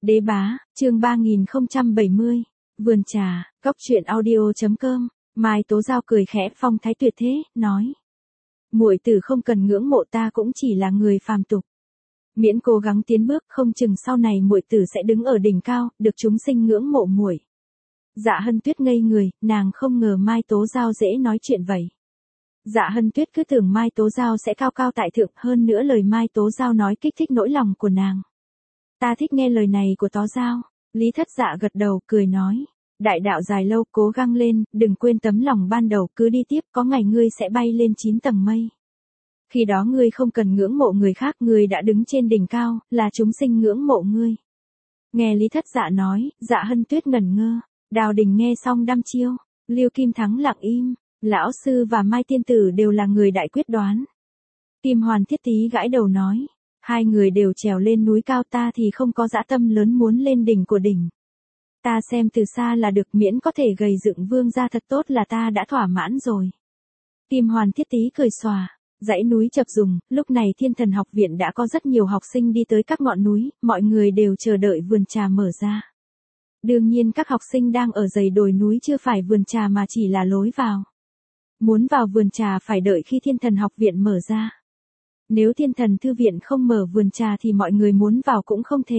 Đế bá, chương 3070, vườn trà, góc truyện audio.com, Mai Tố Giao cười khẽ phong thái tuyệt thế, nói. Muội tử không cần ngưỡng mộ ta cũng chỉ là người phàm tục. Miễn cố gắng tiến bước không chừng sau này muội tử sẽ đứng ở đỉnh cao, được chúng sinh ngưỡng mộ muội. Dạ Hân Tuyết ngây người, nàng không ngờ Mai Tố Giao dễ nói chuyện vậy. Dạ Hân Tuyết cứ tưởng Mai Tố Giao sẽ cao cao tại thượng, hơn nữa lời Mai Tố Giao nói kích thích nỗi lòng của nàng. Ta thích nghe lời này của Tố Giao. Lý Thất Dạ gật đầu, cười nói. Đại đạo dài lâu, cố gắng lên, đừng quên tấm lòng ban đầu, cứ đi tiếp, có ngày ngươi sẽ bay lên 9 tầng mây. Khi đó ngươi không cần ngưỡng mộ người khác, ngươi đã đứng trên đỉnh cao, là chúng sinh ngưỡng mộ ngươi. Nghe Lý Thất Dạ nói, Dạ Hân Tuyết ngẩn ngơ, Đào Đình nghe xong đăm chiêu, Lưu Kim Thắng lặng im, lão sư và Mai Tiên Tử đều là người đại quyết đoán. Kim Hoàn Thiết Tý gãi đầu nói, hai người đều trèo lên núi cao, ta thì không có dã tâm lớn muốn lên đỉnh của đỉnh. Ta xem từ xa là được, miễn có thể gầy dựng vương gia thật tốt là ta đã thỏa mãn rồi. Kim Hoàn Thiết Tý cười xòa, dãy núi chập rùng, lúc này Thiên Thần học viện đã có rất nhiều học sinh đi tới các ngọn núi, mọi người đều chờ đợi vườn trà mở ra. Đương nhiên các học sinh đang ở dãy đồi núi chưa phải vườn trà mà chỉ là lối vào. Muốn vào vườn trà phải đợi khi Thiên Thần học viện mở ra. Nếu Thiên Thần thư viện không mở vườn trà thì mọi người muốn vào cũng không thể.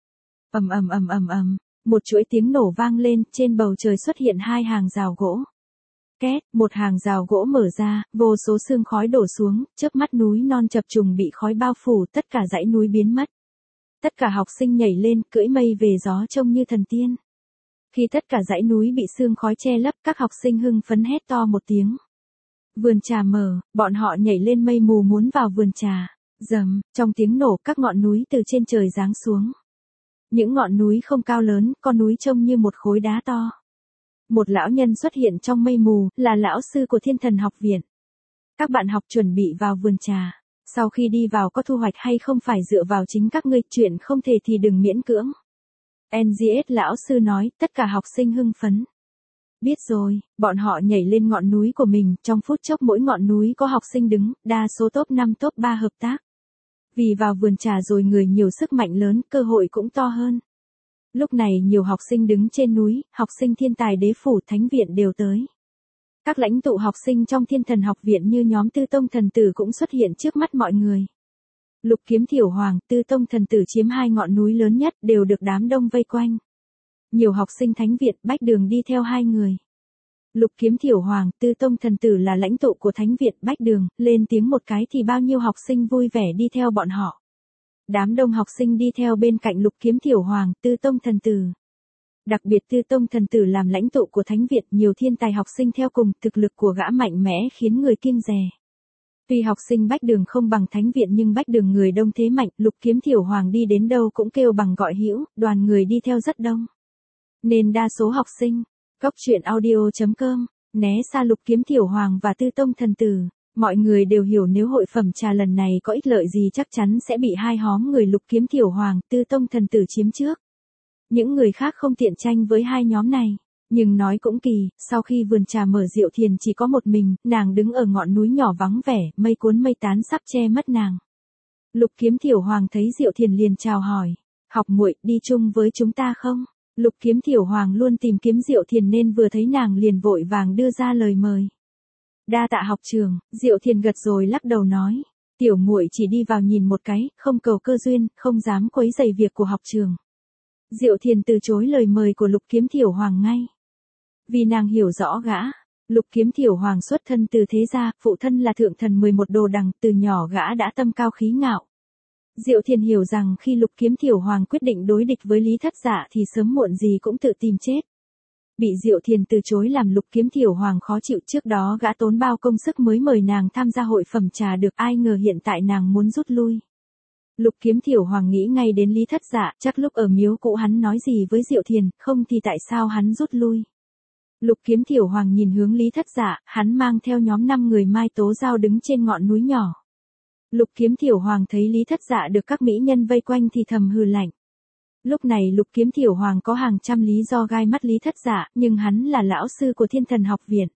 Ầm ầm ầm ầm ầm, một chuỗi tiếng nổ vang lên, trên bầu trời xuất hiện hai hàng rào gỗ. Két, một hàng rào gỗ mở ra, vô số sương khói đổ xuống, chớp mắt núi non chập trùng bị khói bao phủ, tất cả dãy núi biến mất. Tất cả học sinh nhảy lên, cưỡi mây về gió trông như thần tiên. Khi tất cả dãy núi bị sương khói che lấp, các học sinh hưng phấn hét to một tiếng. Vườn trà mở, bọn họ nhảy lên mây mù muốn vào vườn trà. Rầm, trong tiếng nổ các ngọn núi từ trên trời giáng xuống. Những ngọn núi không cao lớn, con núi trông như một khối đá to. Một lão nhân xuất hiện trong mây mù, là lão sư của Thiên Thần học viện. Các bạn học chuẩn bị vào vườn trà. Sau khi đi vào có thu hoạch hay không phải dựa vào chính các ngươi, chuyện không thể thì đừng miễn cưỡng. NGS lão sư nói, tất cả học sinh hưng phấn. Biết rồi, bọn họ nhảy lên ngọn núi của mình, trong phút chốc mỗi ngọn núi có học sinh đứng, đa số top 5 top 3 hợp tác. Vì vào vườn trà rồi người nhiều sức mạnh lớn, cơ hội cũng to hơn. Lúc này nhiều học sinh đứng trên núi, học sinh thiên tài đế phủ thánh viện đều tới. Các lãnh tụ học sinh trong Thiên Thần học viện như nhóm Tư Tông thần tử cũng xuất hiện trước mắt mọi người. Lục Kiếm Thiểu Hoàng, Tư Tông thần tử chiếm hai ngọn núi lớn nhất, đều được đám đông vây quanh. Nhiều học sinh thánh viện, Bách Đường đi theo hai người. Lục Kiếm Thiểu Hoàng, Tư Tông thần tử là lãnh tụ của thánh viện, Bách Đường, lên tiếng một cái thì bao nhiêu học sinh vui vẻ đi theo bọn họ. Đám đông học sinh đi theo bên cạnh Lục Kiếm Thiểu Hoàng, Tư Tông thần tử. Đặc biệt Tư Tông thần tử làm lãnh tụ của thánh viện, nhiều thiên tài học sinh theo cùng, thực lực của gã mạnh mẽ khiến người kiêng dè. Tuy học sinh Bách Đường không bằng thánh viện nhưng Bách Đường người đông thế mạnh, Lục Kiếm Thiểu Hoàng đi đến đâu cũng kêu bằng gọi hữu, đoàn người đi theo rất đông. Nên đa số học sinh, góc truyện audio.com, né xa Lục Kiếm Thiểu Hoàng và Tư Tông thần tử. Mọi người đều hiểu nếu hội phẩm trà lần này có ích lợi gì chắc chắn sẽ bị hai hóm người Lục Kiếm Thiểu Hoàng, Tư Tông thần tử chiếm trước. Những người khác không tiện tranh với hai nhóm này. Nhưng nói cũng kỳ, sau khi vườn trà mở Diệu Thiền chỉ có một mình, nàng đứng ở ngọn núi nhỏ vắng vẻ, mây cuốn mây tán sắp che mất nàng. Lục Kiếm Thiểu Hoàng thấy Diệu Thiền liền chào hỏi. Học muội đi chung với chúng ta không? Lục Kiếm Thiểu Hoàng luôn tìm kiếm Diệu Thiền nên vừa thấy nàng liền vội vàng đưa ra lời mời. Đa tạ học trường, Diệu Thiền gật rồi lắc đầu nói. Tiểu muội chỉ đi vào nhìn một cái, không cầu cơ duyên, không dám quấy rầy việc của học trường. Diệu Thiền từ chối lời mời của Lục Kiếm Thiểu Hoàng ngay. Vì nàng hiểu rõ gã. Lục Kiếm Thiểu Hoàng xuất thân từ thế gia, phụ thân là thượng thần 11 đồ đằng, từ nhỏ gã đã tâm cao khí ngạo. Diệu Thiền hiểu rằng khi Lục Kiếm Thiểu Hoàng quyết định đối địch với Lý Thất Dạ thì sớm muộn gì cũng tự tìm chết. Bị Diệu Thiền từ chối làm Lục Kiếm Thiểu Hoàng khó chịu, trước đó gã tốn bao công sức mới mời nàng tham gia hội phẩm trà được, ai ngờ hiện tại nàng muốn rút lui. Lục Kiếm Thiểu Hoàng nghĩ ngay đến Lý Thất Dạ, chắc lúc ở miếu cũ hắn nói gì với Diệu Thiền, không thì tại sao hắn rút lui. Lục Kiếm Thiểu Hoàng nhìn hướng Lý Thất Dạ, hắn mang theo nhóm 5 người Mai Tố Giao đứng trên ngọn núi nhỏ. Lục Kiếm Thiểu Hoàng thấy Lý Thất Dạ được các mỹ nhân vây quanh thì thầm hừ lạnh. Lúc này Lục Kiếm Thiểu Hoàng có hàng trăm lý do gai mắt Lý Thất Dạ, nhưng hắn là lão sư của Thiên Thần học viện.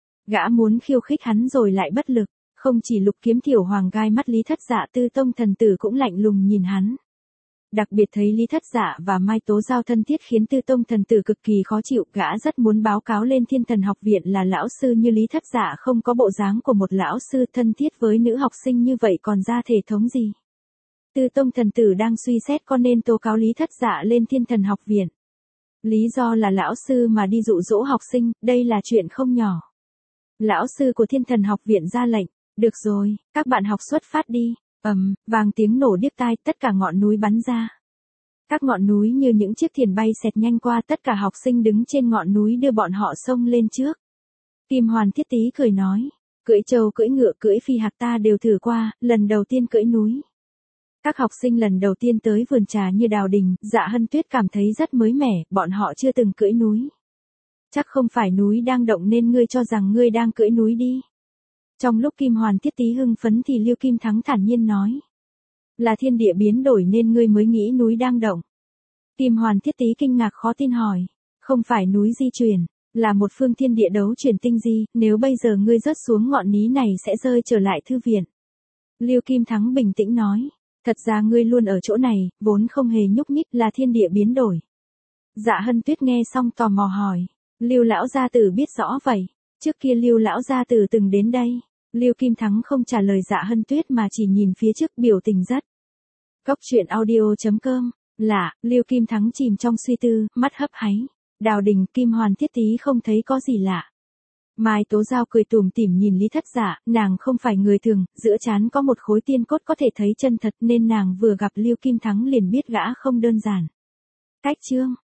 Gã muốn khiêu khích hắn rồi lại bất lực, không chỉ Lục Kiếm Thiểu Hoàng gai mắt Lý Thất Dạ, Tư Tông thần tử cũng lạnh lùng nhìn hắn. Đặc biệt thấy Lý Thất Dạ và Mai Tố Giao thân thiết khiến Tư Tông thần tử cực kỳ khó chịu, gã rất muốn báo cáo lên Thiên Thần học viện là lão sư như Lý Thất Dạ không có bộ dáng của một lão sư, thân thiết với nữ học sinh như vậy còn ra thể thống gì. Tư Tông thần tử đang suy xét có nên tố cáo Lý Thất Dạ lên Thiên Thần học viện. Lý do là lão sư mà đi dụ dỗ học sinh, đây là chuyện không nhỏ. Lão sư của Thiên Thần học viện ra lệnh, được rồi, các bạn học xuất phát đi. Vang tiếng nổ điếc tai, tất cả ngọn núi bắn ra. Các ngọn núi như những chiếc thuyền bay xẹt nhanh qua, tất cả học sinh đứng trên ngọn núi đưa bọn họ xông lên trước. Kim Hoàn Thiết Tí cười nói, cưỡi trâu cưỡi ngựa cưỡi phi hạc ta đều thử qua, lần đầu tiên cưỡi núi. Các học sinh lần đầu tiên tới vườn trà như Đào Đình, Dạ Hân Tuyết cảm thấy rất mới mẻ, bọn họ chưa từng cưỡi núi. Chắc không phải núi đang động nên ngươi cho rằng ngươi đang cưỡi núi đi. Trong lúc Kim Hoàn Thiết Tí hưng phấn thì Lưu Kim Thắng thản nhiên nói. Là thiên địa biến đổi nên ngươi mới nghĩ núi đang động. Kim Hoàn Thiết Tí kinh ngạc khó tin hỏi. Không phải núi di chuyển, là một phương thiên địa đấu chuyển tinh di, nếu bây giờ ngươi rớt xuống ngọn núi này sẽ rơi trở lại thư viện. Lưu Kim Thắng bình tĩnh nói. Thật ra ngươi luôn ở chỗ này, vốn không hề nhúc nhích, là thiên địa biến đổi. Dạ Hân Tuyết nghe xong tò mò hỏi. Lưu lão gia tử biết rõ vậy. Trước kia Lưu lão gia tử từng đến đây. Lưu Kim Thắng không trả lời Dạ Hân Tuyết mà chỉ nhìn phía trước, biểu tình rất. Cốc truyện audio.com. Lạ, Lưu Kim Thắng chìm trong suy tư, mắt hấp háy. Đào Đình, Kim Hoàn Thiết Tí không thấy có gì lạ. Mai Tố Giao cười tủm tỉm nhìn Lý Thất Dạ, nàng không phải người thường, giữa trán có một khối tiên cốt có thể thấy chân thật nên nàng vừa gặp Lưu Kim Thắng liền biết gã không đơn giản. Cách chương